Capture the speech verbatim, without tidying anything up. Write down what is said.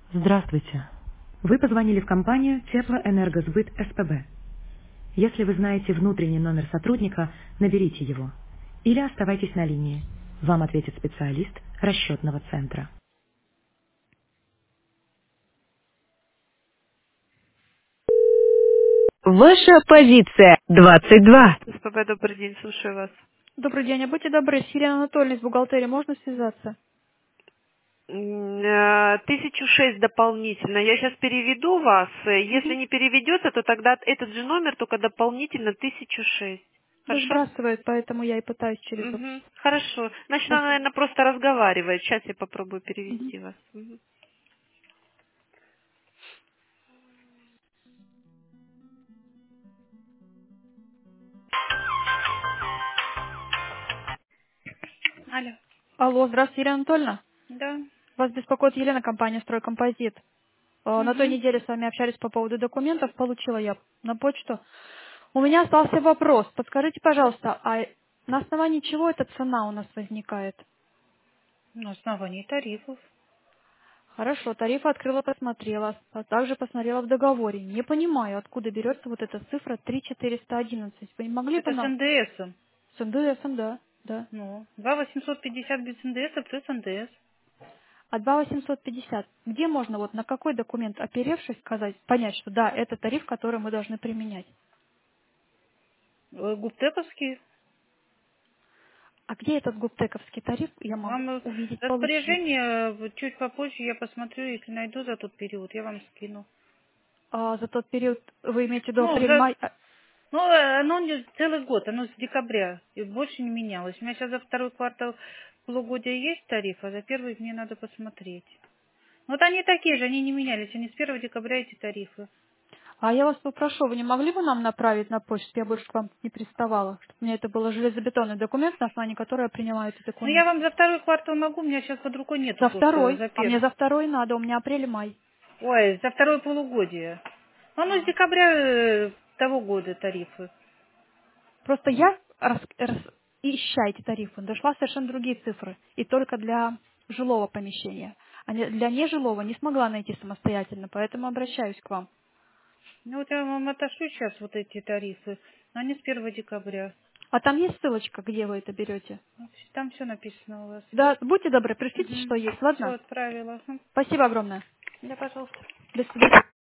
Здравствуйте. Вы позвонили в компанию Теплоэнергосбыт СПБ. Если вы знаете внутренний номер сотрудника, наберите его. Или оставайтесь на линии. Вам ответит специалист расчетного центра. Ваша позиция двадцать два. СПБ, добрый день, слушаю вас. Добрый день, а будьте добры, с Еленой Анатольевной из бухгалтерии можно связаться? М, э, тысячу шесть дополнительно. Я сейчас переведу вас. Э, Если Угу. не переведется, то тогда этот же номер, только дополнительно тысячу шесть. Да Хорошо? сбрасывает, поэтому я и пытаюсь через вас. Мгм. Хорошо. Значит, она, Спасибо. наверное, просто разговаривает. Сейчас я попробую Мгм. перевести вас. Мгм. Алло. Алло, здравствуйте, Елена Анатольевна. Да. Вас беспокоит Елена, компания «Стройкомпозит». Э, На той Мгм. неделе с вами общались по поводу документов, получила я на почту. У меня остался вопрос. Подскажите, пожалуйста, а на основании чего эта цена у нас возникает? На основании тарифов. Хорошо, тарифы открыла, посмотрела, а также посмотрела в договоре. Не понимаю, откуда берется вот эта цифра три тысячи четыреста одиннадцать. Вы не могли бы Это с нам... НДСом. С НДСом, да, да. Ну, два восемьсот пятьдесят без НДСа плюс НДС. А два восемьсот пятьдесят, где можно вот на какой документ, оперевшись, сказать, понять, что да, это тариф, который мы должны применять? Э, Губтековский. А где этот губтековский тариф я могу Вам э, увидеть, получить? распоряжение э, чуть попозже я посмотрю, если найду за тот период, я вам скину. А за тот период, вы имеете в виду Ну, за, апрель-май? А, ну, э, оно не целый год, оно с декабря, и больше не менялось. У меня сейчас за второй квартал полугодия есть тариф, а за первый мне надо посмотреть. Вот они такие же, они не менялись, они с первого декабря эти тарифы. а я вас попрошу, вы не могли бы нам направить на почту, я больше к вам не приставала, чтобы у меня это был железобетонный документ, на основании которого я приняла эти Ну, я документы? вам за второй квартал могу, у меня сейчас под рукой нету За просто, второй, за а мне первый. за второй надо, у меня апрель-май. Ой, за второе полугодие. Оно с А. декабря э, того года тарифы. Просто я, рас- рас- ища эти тарифы, дошла совершенно другие цифры. И только для жилого помещения. А не- для нежилого не смогла найти самостоятельно, поэтому обращаюсь к вам. Ну, вот я вам отошлю сейчас вот эти тарифы. Они с первого декабря. А там есть ссылочка, где вы это берете? Вот там все написано у вас. Да, будьте добры, пришлите, что Угу. есть. Все Ладно? отправила. Мгм. Спасибо огромное. Да, пожалуйста. До свидания.